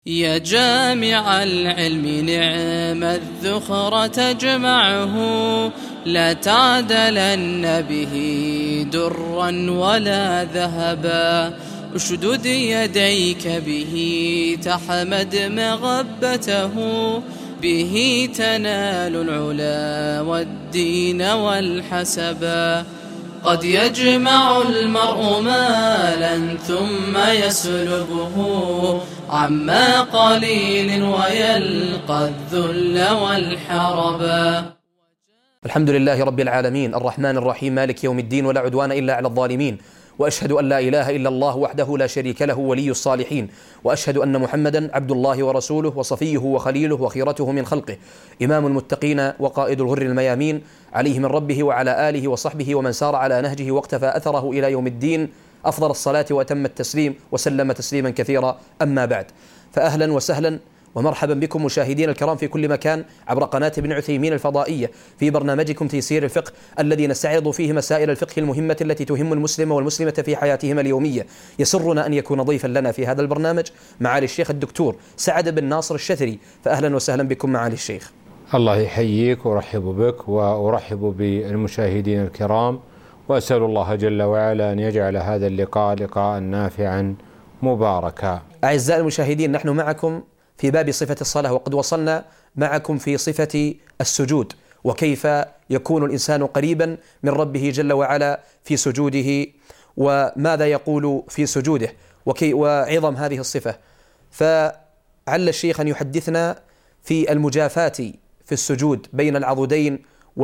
يا جامع العلم نعم الذخر تجمعه، لا تعدلن به درا ولا ذهبا. اشدد يديك به تحمد مغبته، به تنال العلا والدين والحسبا. قد يجمع المرء مالا ثم يسلبه عما قليل ويلقى الذل والحربا. الحمد لله رب العالمين الرحمن الرحيم مالك يوم الدين، ولا عدوان إلا على الظالمين، وأشهد أن لا إله إلا الله وحده لا شريك له ولي الصالحين، وأشهد أن محمدا عبد الله ورسوله وصفيه وخليله وخيرته من خلقه، إمام المتقين وقائد الغر الميامين، عليه من ربه وعلى آله وصحبه ومن سار على نهجه واقتفى أثره إلى يوم الدين، أفضل الصلاة وأتم التسليم وسلم تسليما كثيرا. أما بعد، فأهلا وسهلا ومرحبا بكم مشاهدين الكرام في كل مكان عبر قناة ابن عثيمين الفضائية في برنامجكم تيسير الفقه، الذي نستعرض فيه مسائل الفقه المهمة التي تهم المسلم والمسلمة في حياتهما اليومية. يسرنا أن يكون ضيفا لنا في هذا البرنامج معالي الشيخ الدكتور سعد بن ناصر الشثري، فأهلا وسهلا بكم معالي الشيخ. الله يحييك وأرحب بك وأرحب بالمشاهدين الكرام، وأسأل الله جل وعلا أن يجعل هذا اللقاء لقاء نافعا مباركا. أعزائي المشاهدين، نحن معكم في باب صفة الصلاة، وقد وصلنا معكم في صفة السجود، وكيف يكون الإنسان قريبا من ربه جل وعلا في سجوده، وماذا يقول في سجوده، وعظم هذه الصفة. فعل الشيخ أن يحدثنا في المجافاة في السجود بين العضدين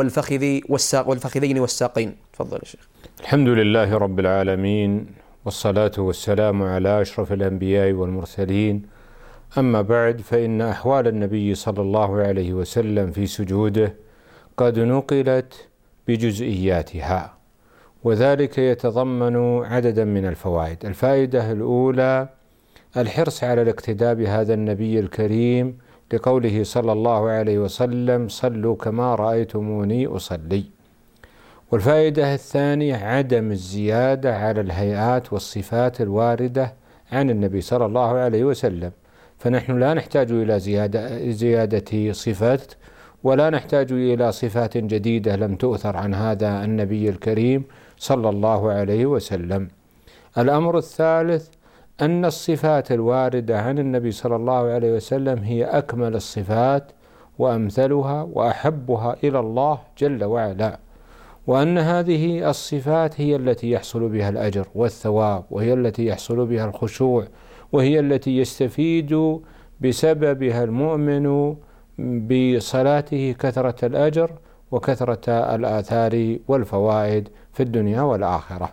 والفخذين والساقين. تفضل يا شيخ. الحمد لله رب العالمين، والصلاة والسلام على أشرف الأنبياء والمرسلين. أما بعد، فإن أحوال النبي صلى الله عليه وسلم في سجوده قد نقلت بجزئياتها، وذلك يتضمن عددا من الفوائد. الفائدة الأولى الحرص على الاقتداء بهذا النبي الكريم، لقوله صلى الله عليه وسلم: صلوا كما رأيتموني أصلي. والفائدة الثانية عدم الزيادة على الهيئات والصفات الواردة عن النبي صلى الله عليه وسلم، فنحن لا نحتاج إلى زيادة صفات، ولا نحتاج إلى صفات جديدة لم تؤثر عن هذا النبي الكريم صلى الله عليه وسلم. الأمر الثالث أن الصفات الواردة عن النبي صلى الله عليه وسلم هي أكمل الصفات وأمثلها وأحبها إلى الله جل وعلا، وأن هذه الصفات هي التي يحصل بها الأجر والثواب، وهي التي يحصل بها الخشوع، وهي التي يستفيد بسببها المؤمن بصلاته كثرة الأجر وكثرة الآثار والفوائد في الدنيا والآخرة.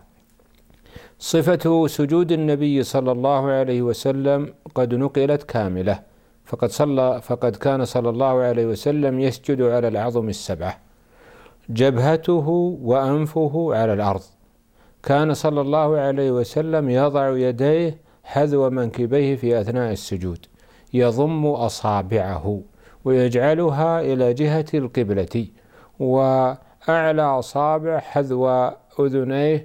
صفة سجود النبي صلى الله عليه وسلم قد نقلت كاملة، فقد كان صلى الله عليه وسلم يسجد على العظم السبعة، جبهته وأنفه على الأرض. كان صلى الله عليه وسلم يضع يديه حذو منكبيه في أثناء السجود، يضم أصابعه ويجعلها إلى جهة القبلة، وأعلى أصابع حذو أذنيه،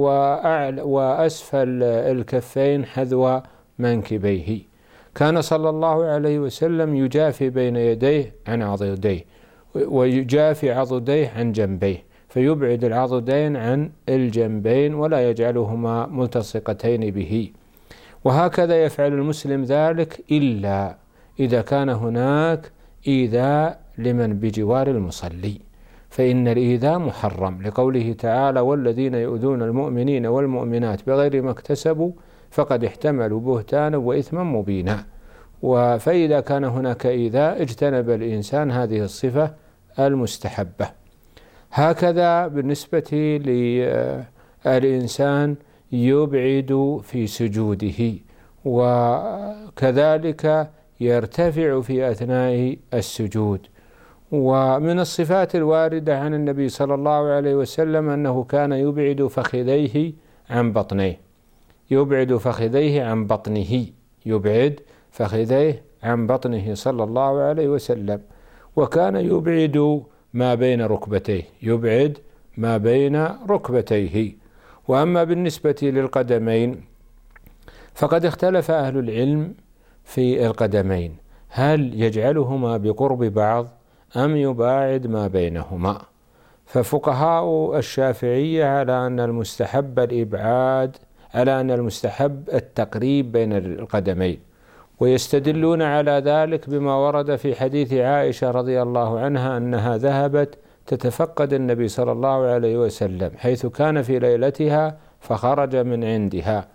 وأسفل الكفين حذو منكبيه. كان صلى الله عليه وسلم يجافي بين يديه عن عضديه، ويجافي عضديه عن جنبيه، فيبعد العضدين عن الجنبين ولا يجعلهما ملتصقتين به. وهكذا يفعل المسلم ذلك إلا إذا كان هناك إيذاء لمن بجوار المصلي، فإن الإيذاء محرم، لقوله تعالى: والذين يؤذون المؤمنين والمؤمنات بغير ما اكتسبوا فقد احتملوا بهتانا وإثما مبينا. فإذا كان هناك إيذاء اجتنب الإنسان هذه الصفة المستحبة. هكذا بالنسبة للإنسان يبعد في سجوده، وكذلك يرتفع في أثناء السجود. ومن الصفات الواردة عن النبي صلى الله عليه وسلم أنه كان يبعد فخذيه عن بطنه، يبعد فخذيه عن بطنه، يبعد فخذيه عن بطنه صلى الله عليه وسلم. وكان يبعد ما بين ركبتيه، يبعد ما بين ركبتيه. وأما بالنسبة للقدمين فقد اختلف أهل العلم في القدمين، هل يجعلهما بقرب بعض أم يباعد ما بينهما؟ ففقهاء الشافعية على أن المستحب التقريب بين القدمين، ويستدلون على ذلك بما ورد في حديث عائشة رضي الله عنها أنها ذهبت تتفقد النبي صلى الله عليه وسلم حيث كان في ليلتها فخرج من عندها،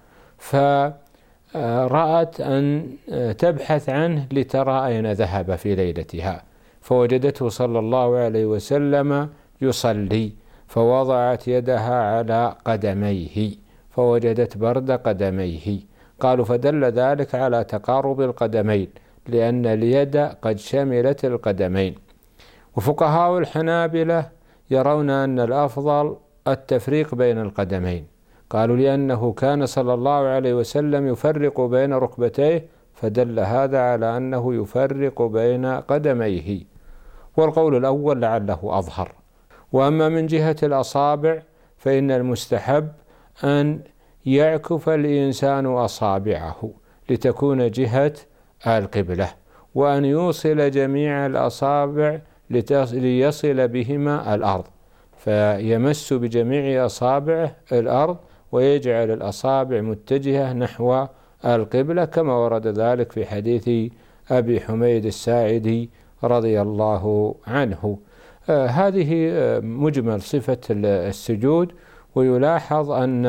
فرأت أن تبحث عنه لترى أين ذهب في ليلتها، فوجدته صلى الله عليه وسلم يصلي، فوضعت يدها على قدميه فوجدت برد قدميه. قالوا فدل ذلك على تقارب القدمين لأن اليد قد شملت القدمين. وفقهاء الحنابلة يرون أن الأفضل التفريق بين القدمين، قالوا لأنه كان صلى الله عليه وسلم يفرق بين ركبتيه، فدل هذا على أنه يفرق بين قدميه، والقول الأول لعله أظهر. وأما من جهة الأصابع فإن المستحب أن يعكف الإنسان أصابعه لتكون جهة القبلة، وأن يوصل جميع الأصابع ليصل بهما الأرض، فيمس بجميع أصابعه الأرض ويجعل الأصابع متجهة نحو القبلة، كما ورد ذلك في حديث أبي حميد الساعدي رضي الله عنه. هذه مجمل صفة السجود. ويلاحظ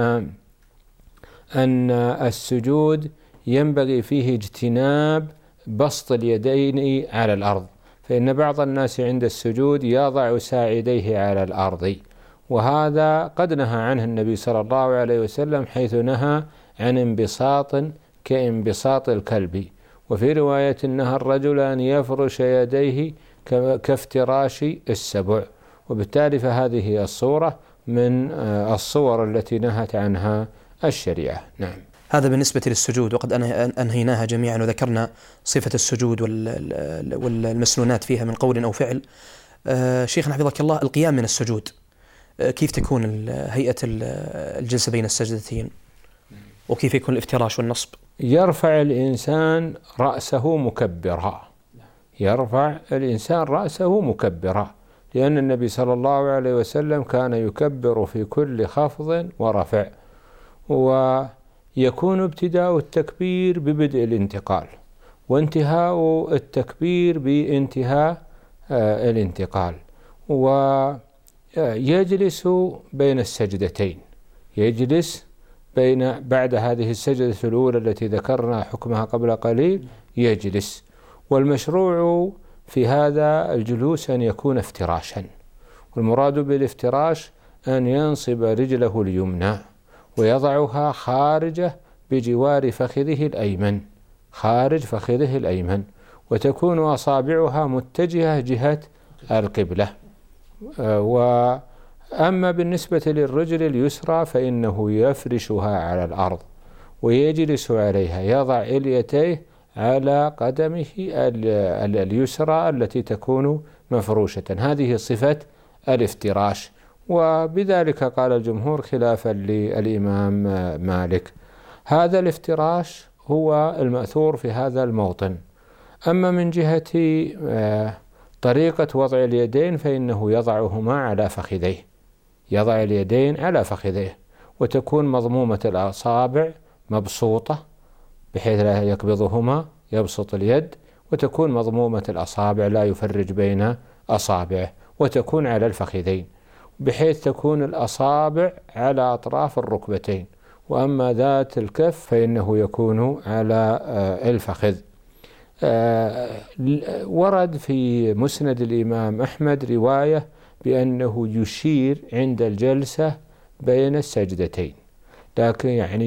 أن السجود ينبغي فيه اجتناب بسط اليدين على الأرض، فإن بعض الناس عند السجود يضع ساعديه على الأرض، وهذا قد نهى عنه النبي صلى الله عليه وسلم حيث نهى عن انبساط كانبساط الكلب، وفي رواية نهى الرجل أن يفرش يديه كافتراش السبع، وبالتالي فهذه الصورة من الصور التي نهت عنها الشريعة. نعم. هذا بالنسبة للسجود، وقد أنهيناها جميعا وذكرنا صفة السجود والمسنونات فيها من قول أو فعل. شيخنا حفظك الله، القيام من السجود كيف تكون هيئة الجلسة بين السجدتين، وكيف يكون الافتراش والنصب؟ يرفع الإنسان رأسه مكبرا، لأن النبي صلى الله عليه وسلم كان يكبر في كل خفض ورفع، ويكون ابتداء التكبير ببدء الانتقال، وانتهاء التكبير بانتهاء الانتقال، ويجلس بين السجدتين، بعد هذه السجدة الأولى التي ذكرنا حكمها قبل قليل يجلس. والمشروع في هذا الجلوس أن يكون افتراشا، والمراد بالافتراش أن ينصب رجله اليمنى ويضعها خارجه بجوار فخذه الأيمن، وتكون أصابعها متجهة جهة القبلة. وأما بالنسبة للرجل اليسرى فإنه يفرشها على الأرض ويجلس عليها، يضع إليتيه على قدمه اليسرى التي تكون مفروشة. هذه صفة الافتراش، وبذلك قال الجمهور خلافا للإمام مالك. هذا الافتراش هو المأثور في هذا الموطن. أما من جهة طريقة وضع اليدين فإنه يضعهما على فخذيه، يضع اليدين على فخذيه، وتكون مضمومة الأصابع مبسوطة بحيث لا يقبضهما، يبسط اليد، وتكون مضمومة الأصابع لا يفرج بين أصابعه، وتكون على الفخذين بحيث تكون الأصابع على أطراف الركبتين، وأما ذات الكف فإنه يكون على الفخذ. ورد في مسند الإمام أحمد رواية بأنه يشير عند الجلسة بين السجدتين، لكن يعني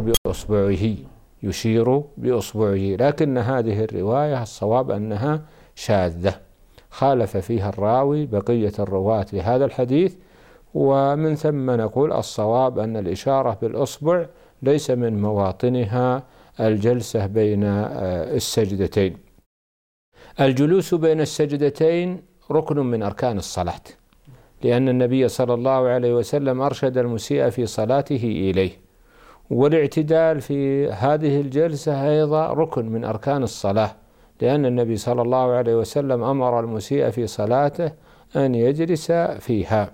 يشير بأصبعه، لكن هذه الرواية الصواب أنها شاذة، خالف فيها الراوي بقية الرواة لهذا الحديث، ومن ثم نقول الصواب أن الإشارة بالأصبع ليس من مواطنها الجلسة بين السجدتين. الجلوس بين السجدتين ركن من أركان الصلاة، لأن النبي صلى الله عليه وسلم أرشد المسيء في صلاته إليه، والاعتدال في هذه الجلسة أيضا ركن من أركان الصلاة، لأن النبي صلى الله عليه وسلم أمر المسيء في صلاته أن يجلس فيها،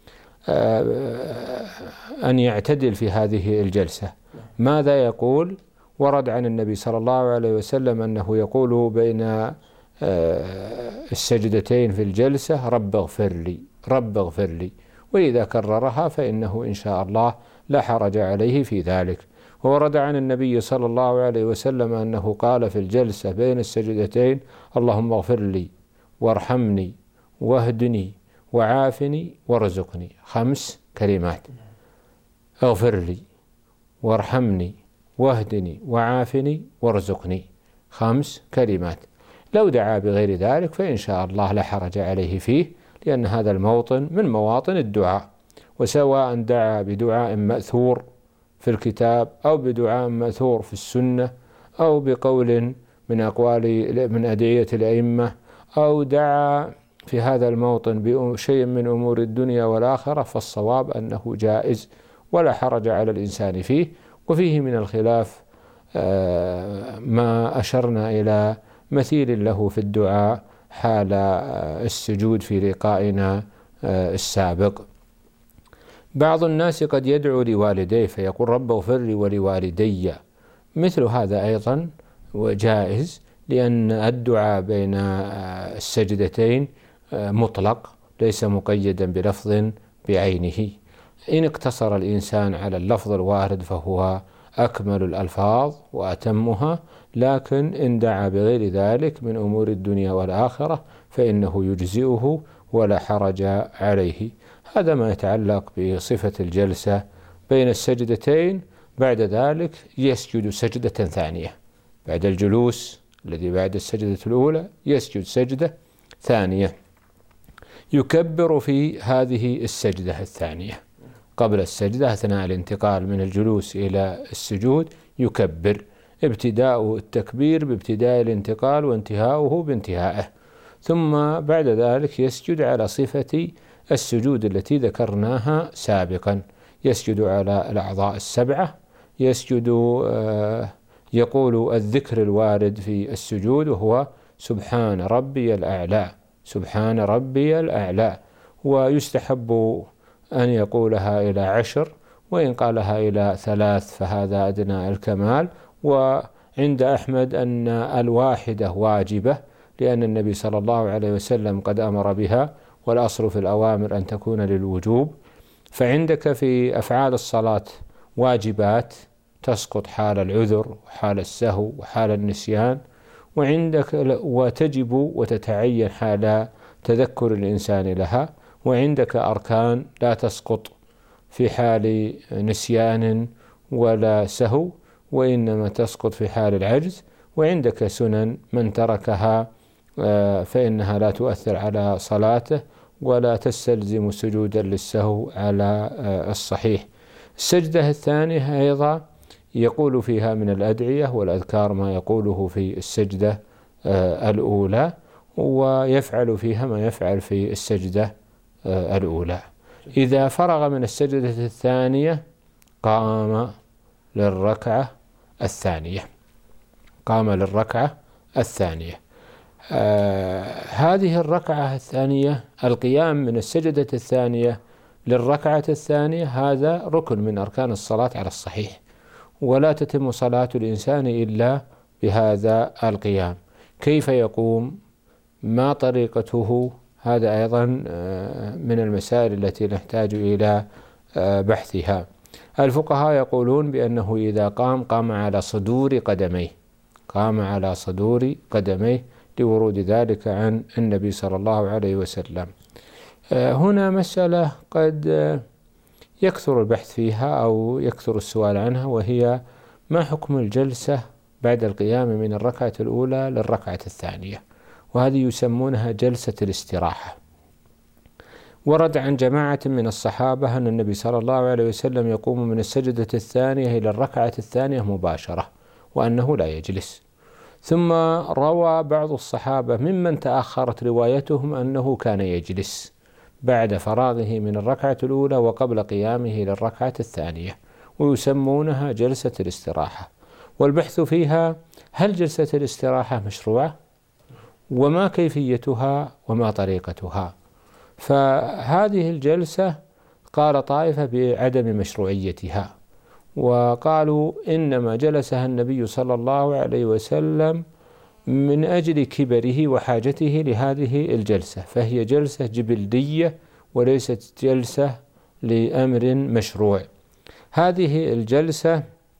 أن يعتدل في هذه الجلسة. ماذا يقول؟ ورد عن النبي صلى الله عليه وسلم أنه يقول بين السجدتين في الجلسة: رب اغفر لي، رب اغفر لي. وإذا كررها فإنه إن شاء الله لا حرج عليه في ذلك. وورد عن النبي صلى الله عليه وسلم أنه قال في الجلسة بين السجدتين: اللهم اغفر لي وارحمني واهدني وعافني وارزقني. 5 كلمات: اغفر لي وارحمني واهدني وعافني وارزقني. 5 كلمات. لو دعا بغير ذلك فإن شاء الله لا حرج عليه فيه، لأن هذا الموطن من مواطن الدعاء. وسواء دعا بدعاء مأثور في الكتاب أو بدعاء مأثور في السنة أو بقول من أدعية الأئمة، أو دعا في هذا الموطن بشيء من أمور الدنيا والآخرة، فالصواب أنه جائز ولا حرج على الإنسان فيه. وفيه من الخلاف ما أشرنا إلى مثيل له في الدعاء حال السجود في لقائنا السابق. بعض الناس قد يدعو لوالديه فيقول: رب اغفر لي ولوالدي. مثل هذا أيضا وجائز، لأن الدعاء بين السجدتين مطلق ليس مقيدا بلفظ بعينه. إن اقتصر الإنسان على اللفظ الوارد فهو أكمل الألفاظ وأتمها، لكن إن دعا بغير ذلك من أمور الدنيا والآخرة فإنه يجزئه ولا حرج عليه. هذا ما يتعلق بصفة الجلسة بين السجدتين. بعد ذلك يسجد سجدة ثانية بعد الجلوس الذي بعد السجدة الأولى، يسجد سجدة ثانية، يكبر في هذه السجدة الثانية. قبل السجدة أثناء الانتقال من الجلوس إلى السجود يكبر، ابتداء التكبير بابتداء الانتقال وانتهاؤه بانتهائه. ثم بعد ذلك يسجد على صفة السجود التي ذكرناها سابقا، يسجد على الأعضاء 7، يسجد يقول الذكر الوارد في السجود وهو سبحان ربي الأعلى، سبحان ربي الأعلى. ويستحب أن يقولها إلى 10، وإن قالها إلى 3 فهذا أدنى الكمال. وعند أحمد أن 1 واجبة، لأن النبي صلى الله عليه وسلم قد أمر بها، والأصل في الأوامر أن تكون للوجوب. فعندك في أفعال الصلاة واجبات تسقط حال العذر وحال السهو وحال النسيان، وعندك وتجب وتتعين حال تذكر الإنسان لها، وعندك أركان لا تسقط في حال نسيان ولا سهو، وإنما تسقط في حال العجز، وعندك سنن من تركها فإنها لا تؤثر على صلاته ولا تستلزم سجودا للسهو على الصحيح. السجدة الثانية أيضا يقول فيها من الأدعية والأذكار ما يقوله في السجدة الأولى، ويفعل فيها ما يفعل في السجدة الأولى. إذا فرغ من السجدة الثانية قام للركعة الثانية، قام للركعة الثانية. هذه الركعة الثانية، القيام من السجدة الثانية للركعة الثانية، هذا ركن من أركان الصلاة على الصحيح، ولا تتم صلاة الإنسان إلا بهذا القيام. كيف يقوم؟ ما طريقته؟ هذا أيضا من المسائل التي نحتاج إلى بحثها. الفقهاء يقولون بأنه إذا قام على صدور قدميه، قام على صدور قدميه، لورود ذلك عن النبي صلى الله عليه وسلم. هنا مسألة قد يكثر البحث فيها أو يكثر السؤال عنها، وهي ما حكم الجلسة بعد القيام من الركعة الأولى للركعة الثانية، وهذه يسمونها جلسة الاستراحة. ورد عن جماعة من الصحابة أن النبي صلى الله عليه وسلم يقوم من السجدة الثانية إلى الركعة الثانية مباشرة، وأنه لا يجلس. ثم روى بعض الصحابة ممن تأخرت روايتهم أنه كان يجلس بعد فراغه من الركعة الأولى وقبل قيامه للركعة الثانية، ويسمونها جلسة الاستراحة. والبحث فيها هل جلسة الاستراحة مشروعة، وما كيفيتها وما طريقتها. فهذه الجلسة قال طائفة بعدم مشروعيتها، وقالوا إنما جلسها النبي صلى الله عليه وسلم من أجل كبره وحاجته لهذه الجلسة، فهي جلسة جبلية وليست جلسة لأمر مشروع. هذه الجلسة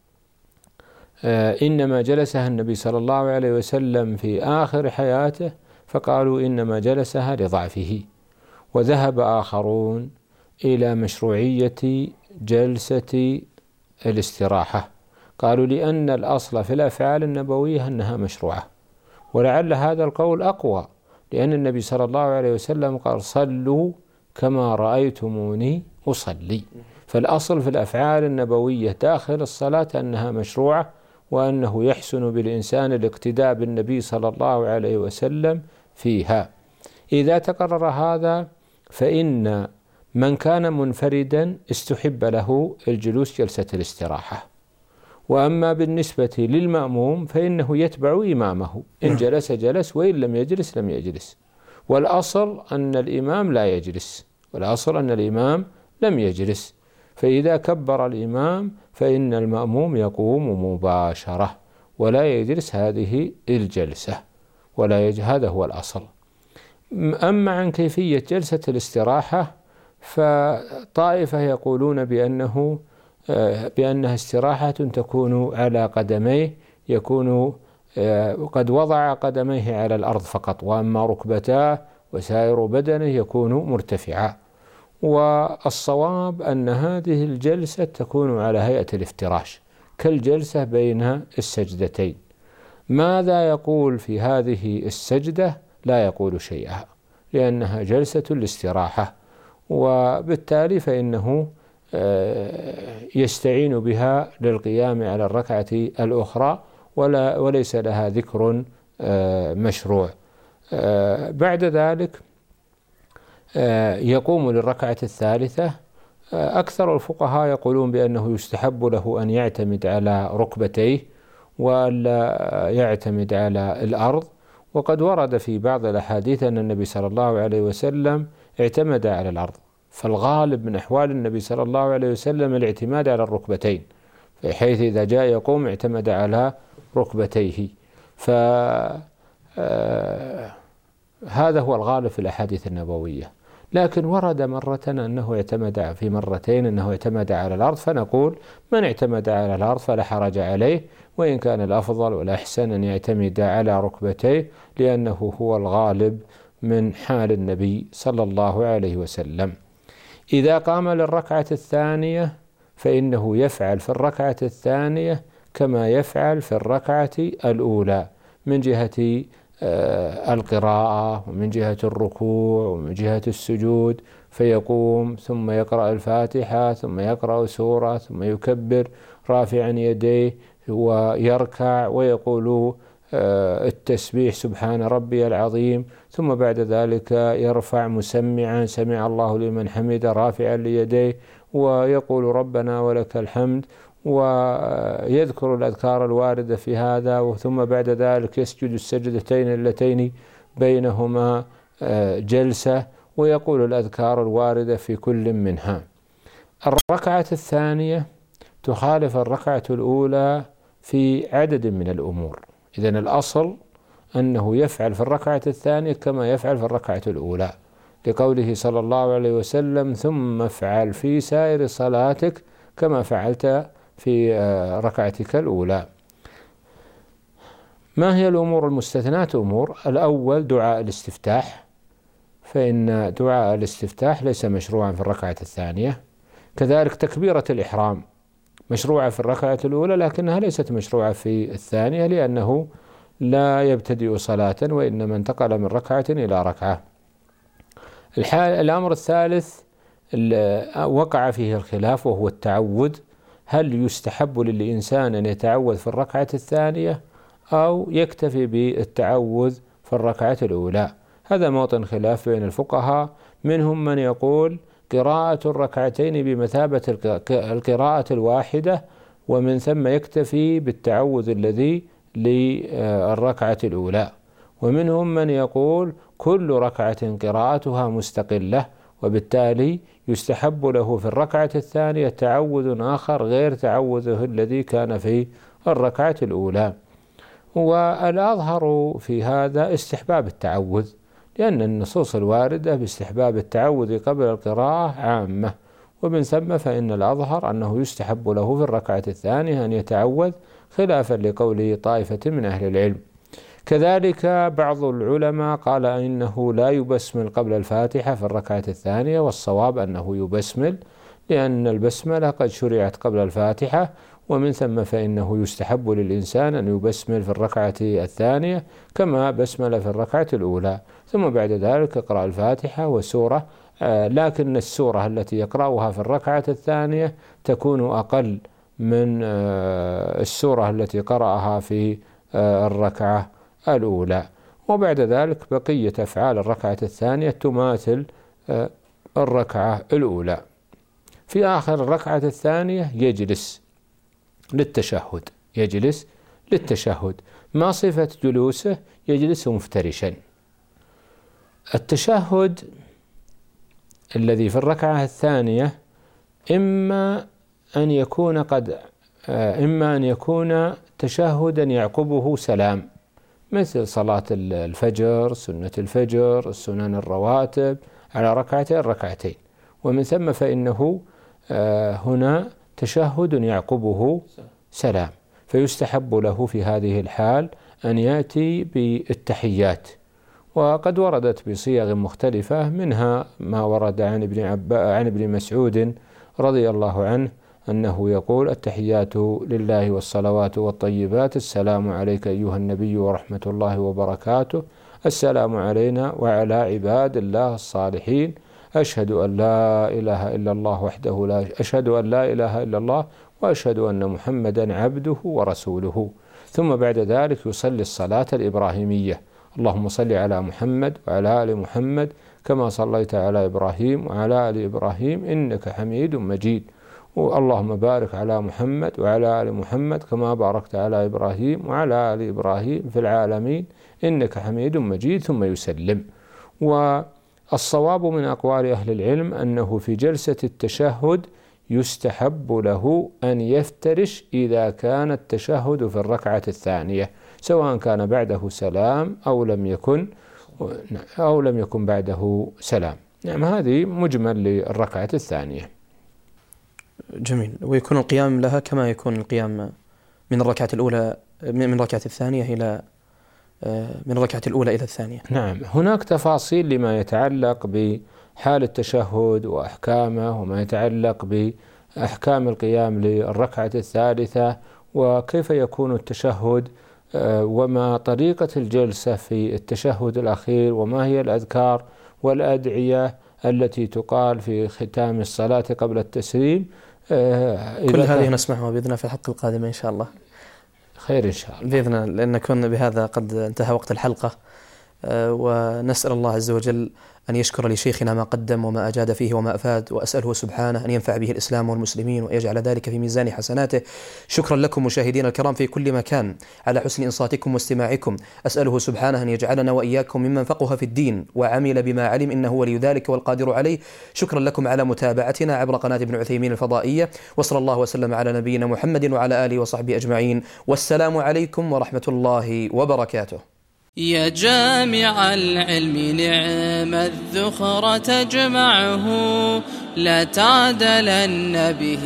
إنما جلسها النبي صلى الله عليه وسلم في آخر حياته، فقالوا إنما جلسها لضعفه. وذهب آخرون إلى مشروعية جلسة الاستراحة، قالوا لأن الأصل في الأفعال النبوية أنها مشروعة، ولعل هذا القول أقوى، لأن النبي صلى الله عليه وسلم قال صلوا كما رأيتموني أصلي. فالأصل في الأفعال النبوية داخل الصلاة أنها مشروعة، وأنه يحسن بالإنسان الاقتداء بالنبي صلى الله عليه وسلم فيها. إذا تقرر هذا فإن من كان منفردا استحب له الجلوس جلسة الاستراحة. وأما بالنسبة للمأموم فإنه يتبع إمامه، إن جلس جلس، وإن لم يجلس لم يجلس. والأصل أن الإمام لا يجلس، والأصل أن الإمام لم يجلس. فإذا كبر الإمام فإن المأموم يقوم مباشرة ولا يجلس هذه الجلسة، هذا هو الأصل. أما عن كيفية جلسة الاستراحة فطائفة يقولون بأنها استراحة تكون على قدميه، يكون قد وضع قدميه على الأرض فقط، وأما ركبتاه وسائر بدنه يكون مرتفعا. والصواب أن هذه الجلسة تكون على هيئة الافتراش كالجلسة بين السجدتين. ماذا يقول في هذه السجدة؟ لا يقول شيئا، لأنها جلسة الاستراحة، وبالتالي فإنه يستعين بها للقيام على الركعة الأخرى، وليس لها ذكر مشروع. بعد ذلك يقوم للركعة الثالثة. أكثر الفقهاء يقولون بأنه يستحب له أن يعتمد على ركبتيه ولا يعتمد على الأرض. وقد ورد في بعض الأحاديث أن النبي صلى الله عليه وسلم اعتمد على الأرض، فالغالب من أحوال النبي صلى الله عليه وسلم الاعتماد على الركبتين، بحيث إذا جاء يقوم اعتمد على ركبتيه. فهذا هو الغالب في الأحاديث النبوية. لكن ورد مرة أنه اعتمد في مرتين أنه اعتمد على الأرض، فنقول من اعتمد على الأرض فلا حرج عليه، وإن كان الأفضل والأحسن أن يعتمد على ركبتيه، لأنه هو الغالب من حال النبي صلى الله عليه وسلم. إذا قام للركعة الثانية فإنه يفعل في الركعة الثانية كما يفعل في الركعة الأولى، من جهة القراءة ومن جهة الركوع ومن جهة السجود، فيقوم ثم يقرأ الفاتحة ثم يقرأ سورة ثم يكبر رافعا يديه ويركع ويقول التسبيح سبحان ربي العظيم، ثم بعد ذلك يرفع مسمعا سمع الله لمن حمد رافعا ليديه ويقول ربنا ولك الحمد، ويذكر الأذكار الواردة في هذا، ثم بعد ذلك يسجد السجدتين اللتين بينهما جلسة ويقول الأذكار الواردة في كل منها. الركعة الثانية تخالف الركعة الأولى في عدد من الأمور. إذن الأصل أنه يفعل في الركعة الثانية كما يفعل في الركعة الأولى، لقوله صلى الله عليه وسلم ثم افعل في سائر صلاتك كما فعلت في ركعتك الأولى. ما هي الأمور المستثناة؟ أمور: الأول دعاء الاستفتاح، فإن دعاء الاستفتاح ليس مشروعا في الركعة الثانية. كذلك تكبيرة الإحرام مشروعة في الركعة الأولى لكنها ليست مشروعة في الثانية، لأنه لا يبتدئ صلاة وإنما انتقل من ركعة إلى ركعة. الأمر الثالث وقع فيه الخلاف وهو التعوذ، هل يستحب للإنسان أن يتعوذ في الركعة الثانية أو يكتفي بالتعوذ في الركعة الأولى؟ هذا موطن خلاف بين الفقهاء، منهم من يقول قراءة الركعتين بمثابة القراءة الواحدة، ومن ثم يكتفي بالتعوذ الذي للركعة الأولى. ومنهم من يقول كل ركعة قراءتها مستقلة، وبالتالي يستحب له في الركعة الثانية تعوذ آخر غير تعوذه الذي كان في الركعة الأولى. والأظهر في هذا استحباب التعوذ، لأن النصوص الواردة باستحباب التعوذ قبل القراءة عامة، ومن ثم فإن الأظهر أنه يستحب له في الركعة الثانية أن يتعوذ، خلافا لقول طائفة من أهل العلم. كذلك بعض العلماء قال إنه لا يبسمل قبل الفاتحة في الركعة الثانية، والصواب أنه يبسمل، لأن البسملة قد شرعت قبل الفاتحة، ومن ثم فإنه يستحب للإنسان أن يبسمل في الركعة الثانية كما بسمل في الركعة الأولى، ثم بعد ذلك يقرأ الفاتحة وسورة، لكن السورة التي يقرأها في الركعة الثانية تكون أقل من السورة التي قرأها في الركعة الأولى. وبعد ذلك بقية أفعال الركعة الثانية تماثل الركعة الأولى. في آخر الركعة الثانية يجلس للتشهد. ما صفة جلوسه؟ يجلس مفترشا. التشهد الذي في الركعة الثانية إما أن يكون تشهدا يعقبه سلام، مثل صلاة الفجر، سنة الفجر، السنن الرواتب على ركعتين، ومن ثم فإنه هنا تشهد يعقبه سلام، فيستحب له في هذه الحال أن يأتي بالتحيات، وقد وردت بصيغ مختلفة، منها ما ورد عن ابن مسعود رضي الله عنه أنه يقول: التحيات لله والصلوات والطيبات، السلام عليك أيها النبي ورحمة الله وبركاته، السلام علينا وعلى عباد الله الصالحين، أشهد أن لا إله إلا الله وأشهد أن محمدا عبده ورسوله. ثم بعد ذلك يصلي الصلاة الإبراهيمية: اللهم صل على محمد وعلى آل محمد كما صليت على إبراهيم وعلى آل إبراهيم إنك حميد مجيد، اللهم بارك على محمد وعلى آل محمد كما باركت على إبراهيم وعلى آل إبراهيم في العالمين إنك حميد مجيد، ثم يسلم. والصواب من أقوال أهل العلم أنه في جلسة التشهد يستحب له أن يفترش إذا كان التشهد في الركعة الثانية، سواء كان بعده سلام أو لم يكن بعده سلام. نعم، هذه مجمل للركعة الثانية. جميل. ويكون القيام لها كما يكون القيام من الركعة الأولى، من الركعة الثانية إلى من الركعة الأولى إلى الثانية. نعم، هناك تفاصيل لما يتعلق بحال التشهد وأحكامه، وما يتعلق بأحكام القيام للركعة الثالثة، وكيف يكون التشهد، وما طريقة الجلسة في التشهد الأخير، وما هي الأذكار والأدعية التي تقال في ختام الصلاة قبل التسليم. كل هذه نسمعها بإذن الله في الحلقة القادمة إن شاء الله. خير إن شاء الله بإذن الله، لأن كنا بهذا قد انتهى وقت الحلقة، ونسأل الله عز وجل أن يشكر لشيخنا ما قدم وما أجاد فيه وما أفاد، وأسأله سبحانه أن ينفع به الإسلام والمسلمين ويجعل ذلك في ميزان حسناته. شكرا لكم مشاهدينا الكرام في كل مكان على حسن إنصاتكم واستماعكم. أسأله سبحانه أن يجعلنا وإياكم ممن فقه في الدين وعمل بما علم، إنه ولي ذلك والقادر عليه. شكرا لكم على متابعتنا عبر قناة ابن عثيمين الفضائية، وصلى الله وسلم على نبينا محمد وعلى آله وصحبه أجمعين، والسلام عليكم ورحمة الله وبركاته. يا جامع العلم نعم الذخر تجمعه، لا تعدلن به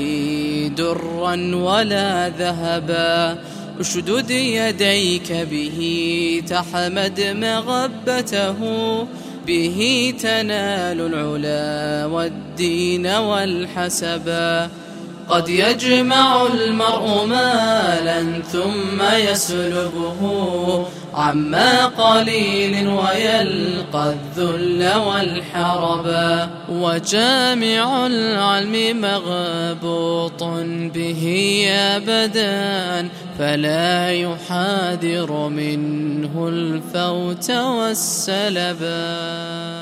درا ولا ذهبا، اشدد يديك به تحمد مغبته، به تنال العلا والدين والحسبا. قد يجمع المرء مالا ثم يسلبه عما قليل ويلقى الذل والحربا، وجامع العلم مغبوط به أبدا، فلا يحاذر منه الفوت والسلبا.